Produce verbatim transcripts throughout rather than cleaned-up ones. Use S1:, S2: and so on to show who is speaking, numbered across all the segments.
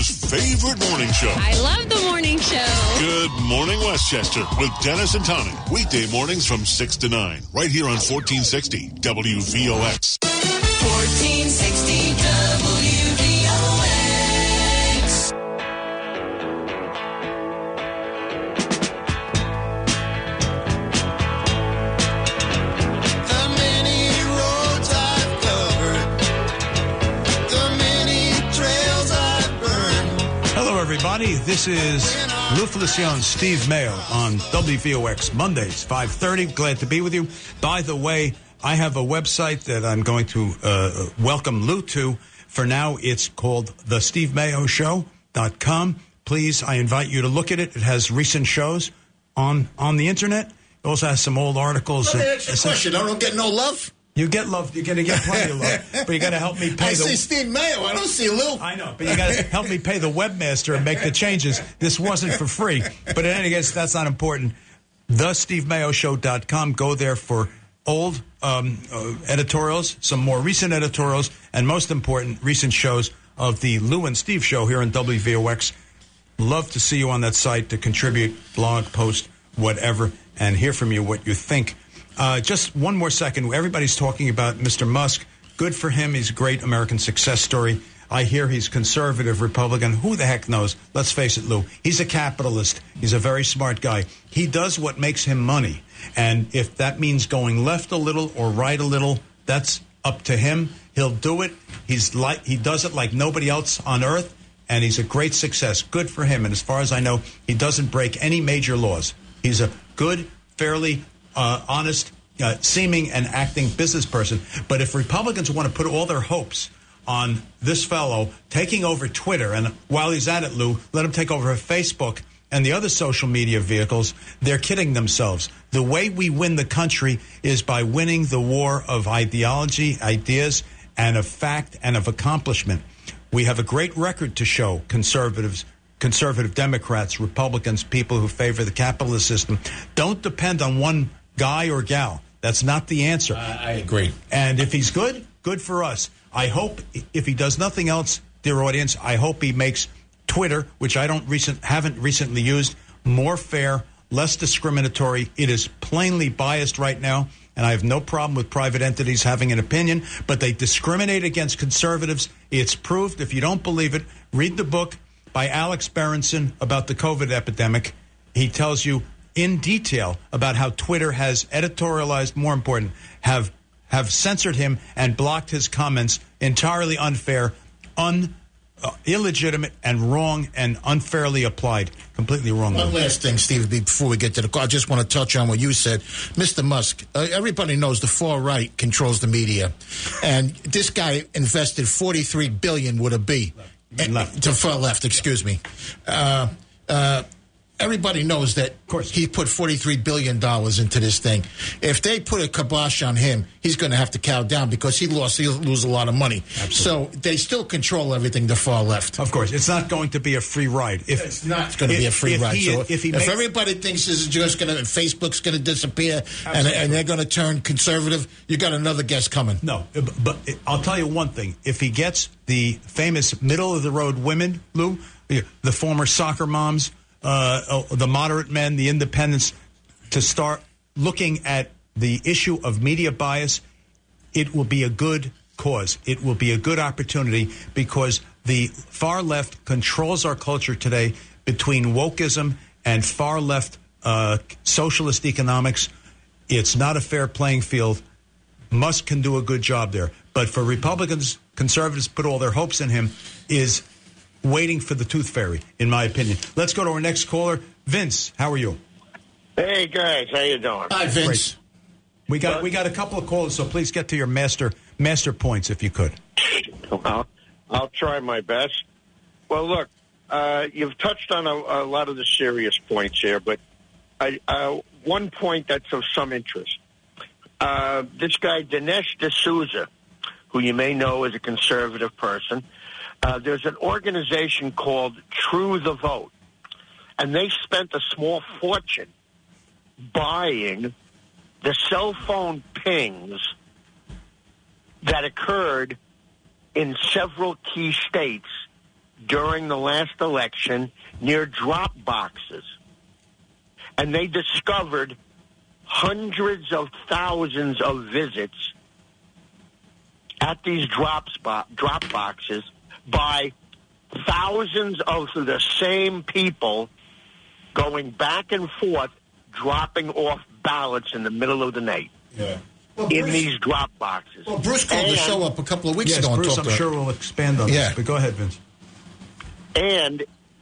S1: Westchester's favorite morning show.
S2: I love the morning show.
S1: Good Morning Westchester with Dennis and Tony. Weekday mornings from six to nine. Right here on fourteen sixty W V O X.
S3: fourteen sixty W V O X.
S4: Everybody, this is Lou Feliciano, Steve Mayo on W V O X Mondays, five thirty. Glad to be with you. By the way, I have a website that I'm going to uh, welcome Lou to. For now, it's called the steve mayo show dot com. Please, I invite you to look at it. It has recent shows on, on the Internet. It also has some old articles.
S5: Let me ask you a question. I don't get no love?
S4: You get love. You're going to get plenty of love. But you got to help me pay
S5: I
S4: the...
S5: I see Steve Mayo. I don't see Lou.
S4: I know, but you got to help me pay the webmaster and make the changes. This wasn't for free. But in any case, that's not important. the steve mayo show dot com. Go there for old um, uh, editorials, some more recent editorials, and most important, recent shows of the Lou and Steve show here on W V O X. Love to see you on that site to contribute, blog, post, whatever, and hear from you what you think. Uh, just one more second. Everybody's talking about Mister Musk. Good for him. He's a great American success story. I hear he's conservative, Republican. Who the heck knows? Let's face it, Lou. He's a capitalist. He's a very smart guy. He does what makes him money. And if that means going left a little or right a little, that's up to him. He'll do it. He's like he does it like nobody else on earth, and he's a great success. Good for him. And as far as I know, he doesn't break any major laws. He's a good, fairly Uh, honest, uh, seeming and acting business person. But if Republicans want to put all their hopes on this fellow taking over Twitter, and while he's at it, Lou, let him take over Facebook and the other social media vehicles, they're kidding themselves. The way we win the country is by winning the war of ideology, ideas, and of fact and of accomplishment. We have a great record to show, conservatives, conservative Democrats, Republicans, people who favor the capitalist system. Don't depend on one guy or gal. That's not the answer.
S5: Uh, I agree.
S4: And if he's good, good for us. I hope, if he does nothing else, dear audience, I hope he makes Twitter, which I don't recent haven't recently used, more fair, less discriminatory. It is plainly biased right now, and I have no problem with private entities having an opinion, but they discriminate against conservatives. It's proved. If you don't believe it, read the book by Alex Berenson about the COVID epidemic. He tells you in detail about how Twitter has editorialized, more important, have have censored him and blocked his comments, entirely unfair, un, uh, illegitimate, and wrong, and unfairly applied. Completely wrong.
S5: One last thing, Steve, before we get to the call, I just want to touch on what you said. Mister Musk, uh, everybody knows the far right controls the media. And this guy invested forty-three billion dollars with a B.
S4: Left.
S5: To far left, excuse me. Uh, uh, everybody knows that
S4: of course.
S5: He put forty-three billion dollars into this thing. If they put a kibosh on him, he's going to have to cow down because he lost. He'll lose a lot of money.
S4: Absolutely.
S5: So they still control everything, the far left.
S4: Of course. It's not going to be a free ride. If
S5: It's not going to
S4: if,
S5: be a free
S4: if
S5: ride.
S4: He,
S5: so
S4: if, he
S5: if
S4: makes,
S5: everybody thinks this is just going to, Facebook's going to disappear and, and they're going to turn conservative, you got another guest coming.
S4: No, but I'll tell you one thing. If he gets the famous middle-of-the-road women, Lou, the former soccer moms, uh, the moderate men, the independents, to start looking at the issue of media bias, it will be a good cause. It will be a good opportunity because the far left controls our culture today between wokeism and far left uh, socialist economics. It's not a fair playing field. Musk can do a good job there. But for Republicans, conservatives put all their hopes in him is waiting for the tooth fairy, in my opinion. Let's go to our next caller. Vince, how are you?
S6: Hey, guys. How you doing?
S5: Hi, Vince.
S4: Great. We got we got a couple of callers, so please get to your master master points if you could.
S6: I'll, I'll try my best. Well, look, uh, you've touched on a, a lot of the serious points here, but I, uh, one point that's of some interest. Uh, this guy, Dinesh D'Souza, who you may know is a conservative person, uh, there's an organization called True the Vote, and they spent a small fortune buying the cell phone pings that occurred in several key states during the last election near drop boxes. And they discovered hundreds of thousands of visits at these drop spot, drop boxes by thousands of the same people going back and forth, dropping off ballots in the middle of the night.
S5: Yeah. Well,
S6: in
S5: Bruce,
S6: these drop boxes.
S5: Well, Bruce called
S6: and,
S5: the show up a couple of weeks
S4: yes,
S5: ago and
S4: Bruce,
S5: talked
S4: I'm
S5: to
S4: sure we'll expand on
S5: yeah.
S4: this, but go ahead, Vince.
S6: And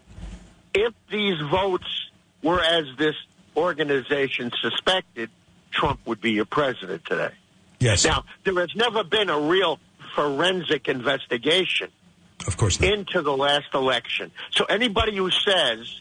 S6: if these votes were as this organization suspected, Trump would be your president today.
S4: Yes.
S6: Now, there has never been a real forensic investigation
S4: of course not.
S6: into the last election. So anybody who says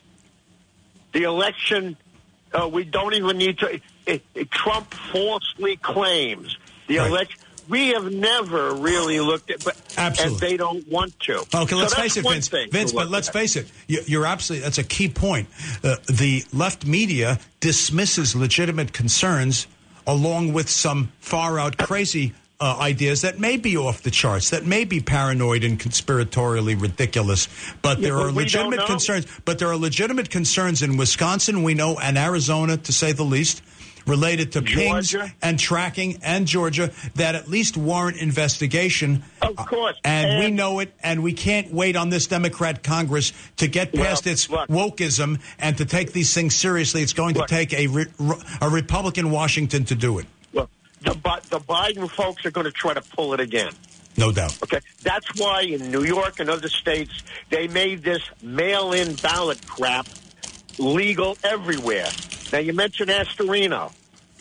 S6: the election, uh, we don't even need to, it, it, Trump falsely claims the
S4: Right.
S6: election. We have never really looked at, but
S4: Absolutely.
S6: and they don't want to.
S4: Okay, let's
S6: so
S4: face it,
S6: one
S4: Vince.
S6: thing
S4: Vince,
S6: to
S4: but
S6: look
S4: let's
S6: at.
S4: face it. You- You're absolutely, that's a key point. Uh, the left media dismisses legitimate concerns along with some far-out crazy uh, ideas that may be off the charts, that may be paranoid and conspiratorially ridiculous. But
S6: Yeah,
S4: there
S6: but
S4: are
S6: we don't
S4: legitimate
S6: know.
S4: concerns. But there are legitimate concerns in Wisconsin, we know, and Arizona, to say the least, related to pings
S6: Georgia.
S4: and tracking, and Georgia, that at least warrant investigation.
S6: Of course.
S4: And, we
S6: And-
S4: know it, and we can't wait on this Democrat Congress to get past
S6: Well,
S4: its
S6: look.
S4: wokeism and to take these things seriously. It's going
S6: Look.
S4: to take a, re- a Republican Washington to do it.
S6: Look, the, Bi- the Biden folks are going to try to pull it again.
S4: No doubt.
S6: Okay, that's why in New York and other states they made this mail-in ballot crap legal everywhere. Now you mentioned Astorino.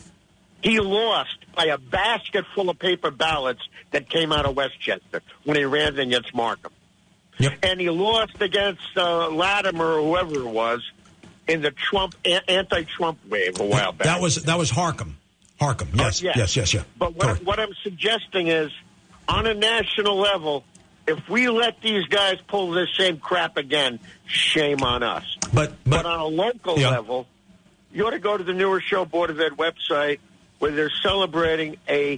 S6: He lost by a basket full of paper ballots that came out of Westchester when he ran against Markham.
S4: Yep.
S6: And he lost against uh, Latimer or whoever it was in the Trump a- anti-Trump wave a while back.
S4: That was that was Harcum. Harcum. Yes.
S6: Uh, yeah.
S4: Yes. Yes. Yeah.
S6: But what,
S4: Correct.
S6: what I'm suggesting is, on a national level, if we let these guys pull this same crap again, shame on us.
S4: But
S6: But
S4: but
S6: on a local
S4: Yeah.
S6: level, you ought to go to the Newer Show Board of Ed website where they're celebrating a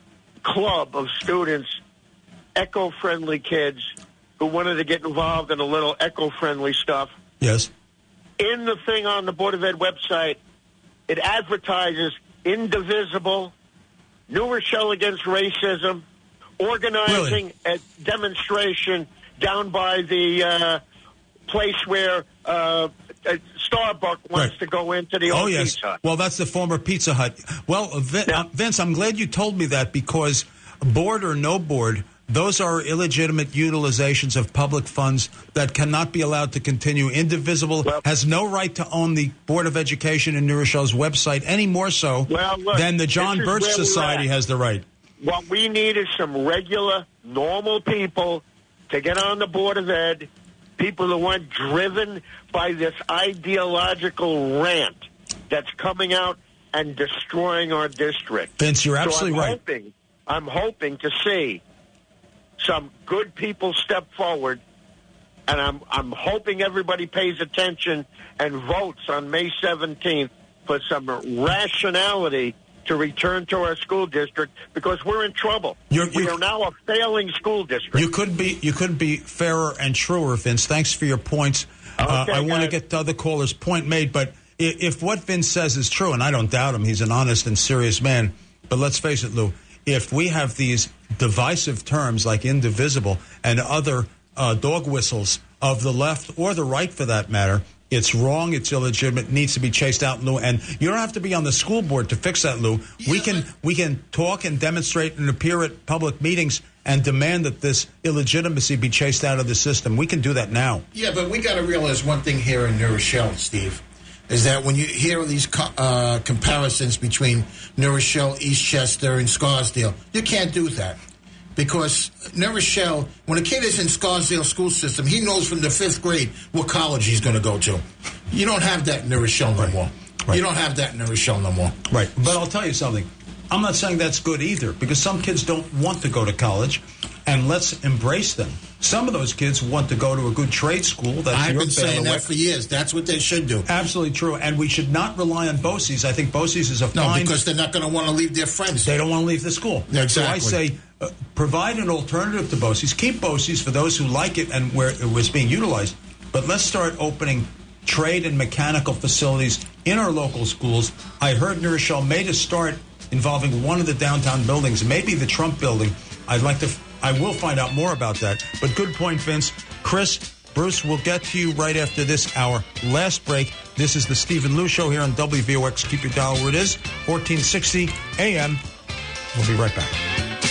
S6: club of students, eco-friendly kids who wanted to get involved in a little eco-friendly stuff.
S4: yes.
S6: In the thing on the Board of Ed website, it advertises Indivisible, New Rochelle Against Racism, organizing
S4: Really?
S6: a demonstration down by the uh, place where uh, uh, Starbucks wants
S4: Right.
S6: to go into the
S4: Oh,
S6: old
S4: yes.
S6: Pizza Hut.
S4: Well, that's the former Pizza Hut. Well, Vin-
S6: Yeah.
S4: uh, Vince, I'm glad you told me that because board or no board, those are illegitimate utilizations of public funds that cannot be allowed to continue. Indivisible
S6: Well-
S4: has no right to own the Board of Education in New Rochelle's website any more so
S6: Well, look,
S4: than the John
S6: this is
S4: Birch
S6: where we're
S4: Society
S6: at.
S4: has the right.
S6: What we need is some regular, normal people to get on the Board of Ed, people who aren't driven by this ideological rant that's coming out and destroying our district.
S4: Vince, you're
S6: So
S4: absolutely
S6: I'm
S4: right.
S6: Hoping, I'm hoping to see some good people step forward, and I'm I'm hoping everybody pays attention and votes on May seventeenth for some rationality to return to our school district because we're in trouble.
S4: You're-
S6: we
S4: you're-
S6: are now a failing school district.
S4: You could be you could be fairer and truer, Vince. Thanks for your points. uh,
S6: Okay,
S4: I want to
S6: guys.
S4: get to other callers' point made, but if, if what Vince says is true, and I don't doubt him, he's an honest and serious man. But let's face it, Lou. If we have these divisive terms like indivisible and other uh, dog whistles of the left or the right, for that matter, it's wrong. It's illegitimate. Needs to be chased out, Lou. And you don't have to be on the school board to fix that, Lou. We can we can talk and demonstrate and appear at public meetings and demand that this illegitimacy be chased out of the system. We can do that now.
S5: Yeah, but we got to realize one thing here in New Rochelle, Steve, is that when you hear these co- uh, comparisons between New Rochelle, Eastchester, and Scarsdale, you can't do that. Because New Rochelle, when a kid is in Scarsdale school system, he knows from the fifth grade what college he's going to go to. You don't have that in New Rochelle no more.
S4: Right.
S5: You don't have that in New Rochelle no more.
S4: Right. But I'll tell you something. I'm not saying that's good either, because some kids don't want to go to college, and let's embrace them. Some of those kids want to go to a good trade school. That's
S5: I've
S4: your
S5: been saying
S4: bailiwick.
S5: that for years. That's what they should do.
S4: Absolutely true. And we should not rely on BOCES. I think BOCES is a
S5: No,
S4: fine...
S5: because they're not going to want to leave their friends.
S4: They don't want to leave the school.
S5: Yeah,
S4: So I
S5: exactly.
S4: say uh, provide an alternative to BOCES. Keep BOCES for those who like it and where it was being utilized. But let's start opening trade and mechanical facilities in our local schools. I heard New Rochelle made a start involving one of the downtown buildings, maybe the Trump building. I'd like to, I will find out more about that. But good point, Vince. Chris, Bruce, we'll get to you right after this, our last break. This is the Stephen Lou Show here on W V O X. Keep your dial where it is, fourteen sixty A M. We'll be right back.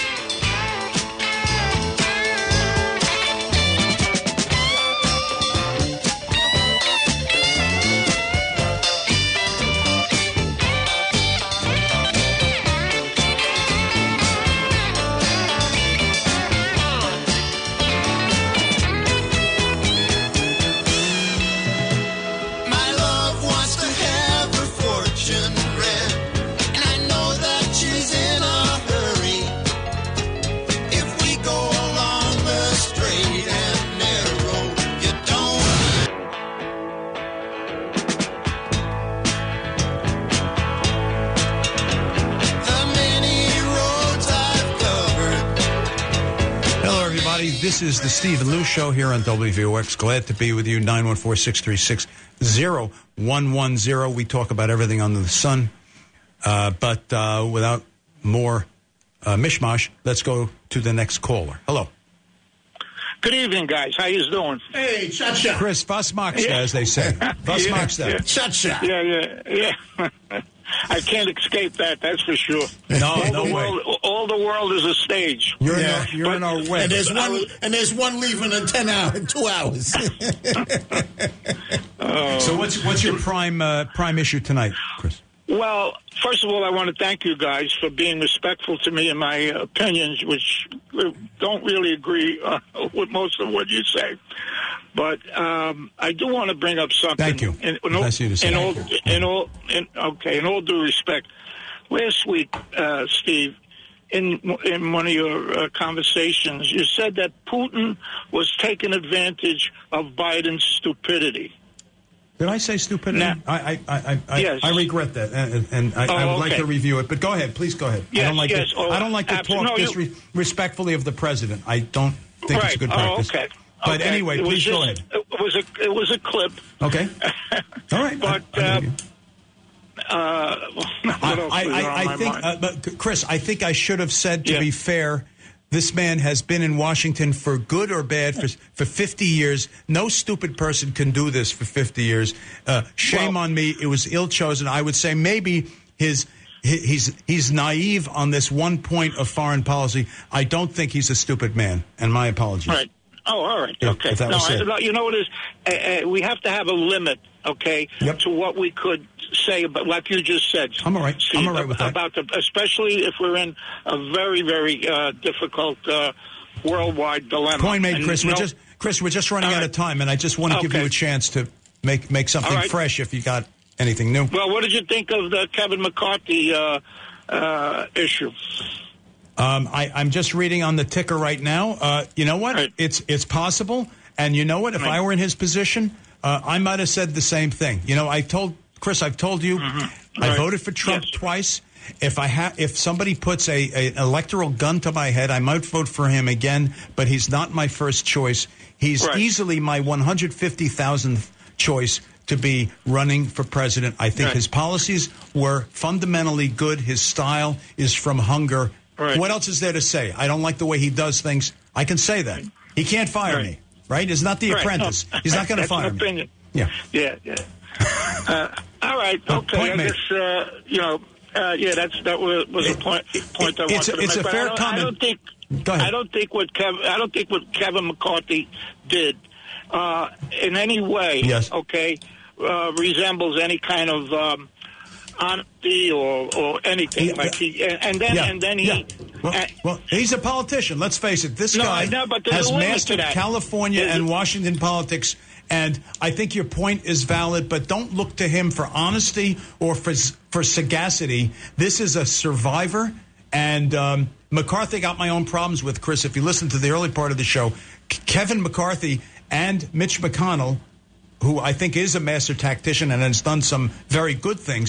S4: This is the Stephen Lou Show here on W V O X. Glad to be with you. nine one four, six three six, zero one one zero. We talk about everything under the sun. Uh, but uh, without more uh, mishmash, let's go to the next caller. Hello.
S7: Good evening, guys. How you doing?
S5: Hey, cha-cha.
S4: Chris, was magst du, as they say. Was
S7: yeah,
S4: magst du?
S7: yeah.
S5: Cha-cha.
S7: Yeah, yeah, yeah. I can't escape that, that's for sure.
S4: No,
S7: all
S4: no
S7: the
S4: way.
S7: World, all the world is a stage.
S4: You're,
S5: Yeah.
S4: in, our, you're in our web.
S5: And there's one, and there's one leaving in ten hours, in two hours.
S4: So what's what's your prime uh, prime issue tonight, Chris?
S7: Well, first of all, I want to thank you guys for being respectful to me and my opinions, which don't really agree uh, with most of what you say. But um, I do want to bring up something.
S4: Thank you.
S7: In, in, all,
S4: Nice of you to say.
S7: in all, in all, in, okay, in all due respect, last week, uh, Steve, in in one of your uh, conversations, you said that Putin was taking advantage of Biden's stupidity.
S4: Did I say stupidity?
S7: Nah.
S4: I, I, I, I,
S7: Yes.
S4: I regret that, and, and I,
S7: Oh,
S4: I would like
S7: okay.
S4: to review it. But go ahead, please go ahead. I
S7: Yes,
S4: don't like
S7: yes.
S4: to.
S7: Oh,
S4: I don't like to
S7: absolutely.
S4: talk
S7: No, you-
S4: disrespectfully of the president. I don't think it's a good
S7: Right.
S4: practice.
S7: Oh, okay.
S4: But
S7: Okay.
S4: anyway,
S7: It was
S4: please go
S7: just-
S4: ahead.
S7: It was a it was a clip.
S4: Okay. All right.
S7: But,
S4: I, I, believe
S7: uh, Uh,
S4: you.
S7: what else
S4: I,
S7: is
S4: I,
S7: on
S4: I
S7: my
S4: think,
S7: mind?
S4: uh, but Chris, I think I should have said, to
S7: Yeah.
S4: be fair, this man has been in Washington for good or bad for for fifty years. No stupid person can do this for fifty years. Uh, shame
S7: Well-
S4: on me. It was ill chosen. I would say maybe his. he- He's he's naive on this one point of foreign policy. I don't think he's a stupid man, and my apologies.
S7: Right. Oh, all right.
S4: Yeah,
S7: Okay.
S4: if that
S7: No,
S4: was
S7: I,
S4: it.
S7: no, you know what it is? Uh, uh, we have to have a limit, okay,
S4: Yep.
S7: to what we could say about, like you just said.
S4: I'm all right.
S7: Steve,
S4: I'm all right with that.
S7: About the, especially if we're in a very, very uh, difficult uh, worldwide dilemma.
S4: Point made,
S7: And,
S4: Chris.
S7: you
S4: We're
S7: know,
S4: just Chris. We're just running
S7: All
S4: out
S7: right.
S4: of time, and I just want to give
S7: Okay.
S4: you a chance to make make something
S7: All right.
S4: fresh. If you got anything new.
S7: Well, what did you think of the Kevin McCarthy uh, uh, issue?
S4: Um, I, I'm just reading on the ticker right now. Uh, you know what?
S7: Right.
S4: It's it's possible. And you know what? If
S7: Right.
S4: I were in his position, uh, I might have said the same thing. You know, I told Chris, I've told you, I
S7: Right.
S4: voted for Trump
S7: Yes.
S4: twice. If I ha- if somebody puts a, a an electoral gun to my head, I might vote for him again. But he's not my first choice. He's
S7: Right.
S4: easily my one hundred fifty thousandth choice to be running for president. I think
S7: Right.
S4: his policies were fundamentally good. His style is from hunger.
S7: Right.
S4: What else is there to say? I don't like the way he does things. I can say that. He can't fire
S7: Right.
S4: me, right? It's not The
S7: Right.
S4: Apprentice.
S7: No.
S4: He's not going to
S7: That's an
S4: fire me.
S7: opinion.
S4: Yeah.
S7: Yeah, yeah. uh, all right,
S4: Uh,
S7: okay.
S4: point
S7: I
S4: made.
S7: guess uh, you know. Uh, yeah, that's that was, was a point. Point I
S4: It's
S7: wanted
S4: a-
S7: to
S4: it's
S7: make.
S4: a
S7: But
S4: fair
S7: I don't,
S4: comment.
S7: I don't think.
S4: Go ahead.
S7: I don't think what Kev. I don't think what Kevin McCarthy did uh, in any way.
S4: Yes.
S7: Okay. Uh, resembles any kind of um, honesty or or anything
S4: Yeah,
S7: like he. And, and then
S4: Yeah.
S7: and then he.
S4: yeah. Well,
S7: uh,
S4: well, he's a politician. Let's face it. This
S7: No,
S4: guy
S7: I know, but there's
S4: has
S7: a limit to
S4: mastered
S7: that.
S4: California
S7: There's
S4: and
S7: a-
S4: Washington politics. And I think your point is valid, but don't look to him for honesty or for for sagacity. This is a survivor, and um, McCarthy got my own problems with, Chris. If you listen to the early part of the show, K- Kevin McCarthy and Mitch McConnell, who I think is a master tactician and has done some very good things,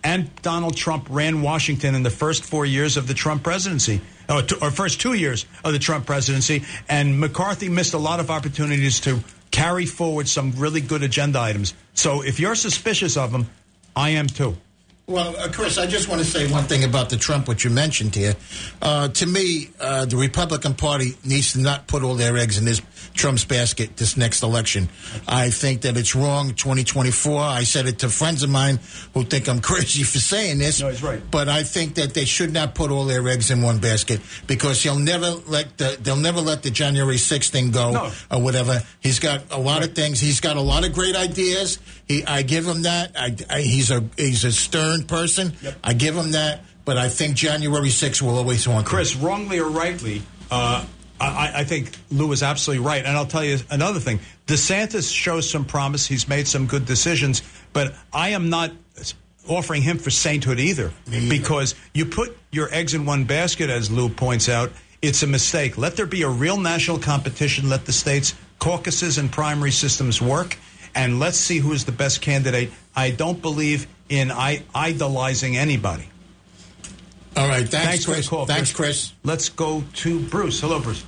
S4: and Donald Trump ran Washington in the first four years of the Trump presidency, or, two, or first two years of the Trump presidency, and McCarthy missed a lot of opportunities to carry forward some really good agenda items. So if you're suspicious of him, I am too.
S5: Well, uh, Chris, I just want to say one thing about the Trump, which you mentioned here. Uh, to me, uh, the Republican Party needs to not put all their eggs in this Trump's basket this next election. I think that it's wrong. twenty twenty-four, I said it to friends of mine who think I'm crazy for saying this.
S4: No, he's right.
S5: But I think that they should not put all their eggs in one basket because he'll never let the, they'll never let the January sixth thing go
S4: no.
S5: or whatever. He's got a lot right. of things. He's got a lot of great ideas. He, I give him that. I, I, he's a he's a stern person. Yep. I give him that. But I think January sixth will always haunt him.
S4: Chris, wrongly or rightly, uh, I, I think Lou is absolutely right. And I'll tell you another thing. DeSantis shows some promise. He's made some good decisions. But I am not offering him for sainthood either. either. Because you put your eggs in one basket, as Lou points out, it's a mistake. Let there be a real national competition. Let the states' caucuses and primary systems work. And let's see who is the best candidate. I don't believe in I- idolizing anybody.
S5: All right. Thanks,
S4: thanks
S5: Chris.
S4: for the call.
S5: Thanks,
S4: Chris.
S5: Chris.
S4: Let's go to Bruce. Hello, Bruce.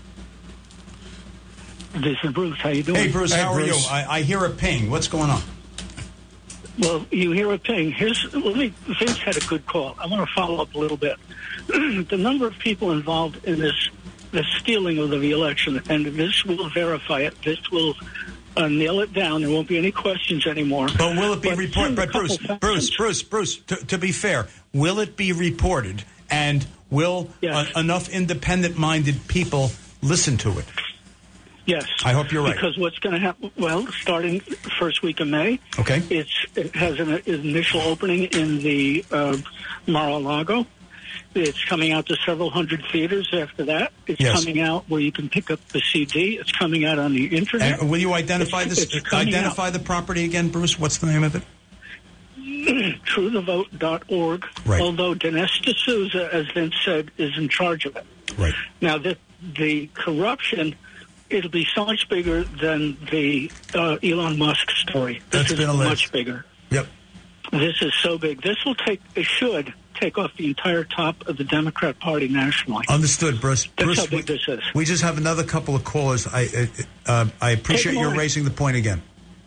S8: This is Bruce. How you doing?
S4: Hey, Bruce.
S5: Hey,
S4: how
S5: Bruce.
S4: are you? I, I hear a ping. What's going on?
S8: Well, you hear a ping. Here's let me. Vince had a good call. I want to follow up a little bit. The number of people involved in this the stealing of the election, and this will verify it. This will uh, nail it down. There won't be any questions anymore.
S4: But will it be
S8: but
S4: reported? But Bruce, Bruce, Bruce, Bruce. To, to be fair, will it be reported? And will
S8: yes.
S4: uh, enough independent-minded people listen to it?
S8: Yes.
S4: I hope you're right.
S8: Because what's going to happen, well, starting first week of May,
S4: okay.
S8: it's, it has an, an initial opening in the uh, Mar-a-Lago. It's coming out to several hundred theaters after that. It's
S4: yes.
S8: coming out where you can pick up the C D. It's coming out on the Internet.
S4: And will you identify
S8: it's,
S4: this?
S8: it's
S4: identify
S8: out.
S4: the property again, Bruce? What's the name of it?
S8: true the vote dot org,
S4: right.
S8: although Dinesh D'Souza, as Vince said, is in charge of it.
S4: Right.
S8: Now, the, the corruption, it'll be so much bigger than the uh, Elon Musk story. This
S4: That's
S8: is
S4: been alleged.
S8: much bigger.
S4: Yep.
S8: This is so big. This will take, it should take off the entire top of the Democrat Party nationally.
S4: Understood, Bruce.
S8: That's
S4: Bruce,
S8: how big
S4: we,
S8: this is.
S4: We just have another couple of callers. I uh, I appreciate you raising the point again.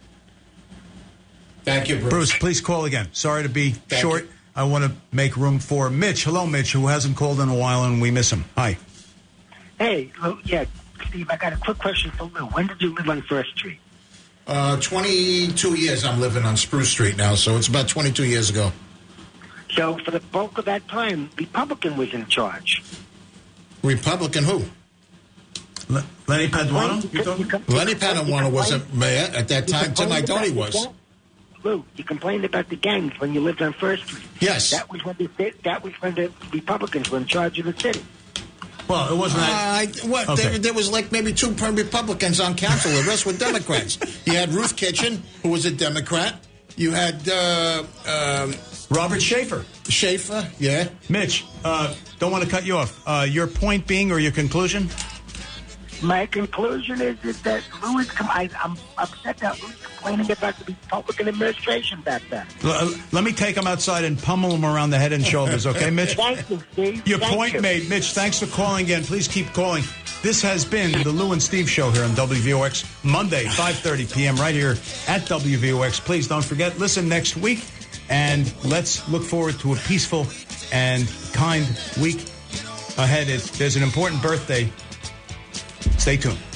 S5: Thank you, Bruce.
S4: Bruce, please call again. Sorry to be
S5: Thank
S4: short.
S5: You.
S4: I want to make room for Mitch. Hello, Mitch, who hasn't called in a while, and we miss him. Hi.
S9: Hey, Lou, yeah, Steve, I got a quick question for Lou. When did you live on First Street?
S5: Uh, twenty-two years I'm living on Spruce Street now, so it's about twenty-two years ago.
S9: So for the bulk of that time, Republican was in charge.
S5: Republican who?
S4: L- Lenny Paduano?
S9: You com- you com-
S5: Lenny
S9: you com-
S5: Paduano
S9: you
S5: wasn't
S9: complained-
S5: mayor at that
S9: you
S5: time. Tim
S9: complained about
S5: Idoni
S9: the
S5: was.
S9: gang- Lou, you complained about the gangs when you lived on First Street.
S5: Yes.
S9: That was when the that was when the Republicans were in charge of the city.
S4: Well, it wasn't that.
S5: Uh, what?
S4: Okay.
S5: There, there was like maybe two Republicans on council. The rest were Democrats. You had Ruth Kitchen, who was a Democrat. You had uh, um,
S4: Robert Schaefer.
S5: Schaefer, yeah.
S4: Mitch, uh, don't want to cut you off. Uh, your point being, or your conclusion?
S9: My conclusion is, is that Lou is com- I, I'm upset that Lou's complaining about the Republican administration back then.
S4: L- let me take him outside and pummel him around the head and shoulders, okay, Mitch?
S9: Thank you, Steve.
S4: Your
S9: Thank
S4: point
S9: you.
S4: made. Mitch, thanks for calling again. Please keep calling. This has been the Lou and Steve Show here on W V O X, Monday, five thirty p.m. right here at W V O X. Please don't forget, listen next week, and let's look forward to a peaceful and kind week ahead. It, there's an important birthday. Stay tuned.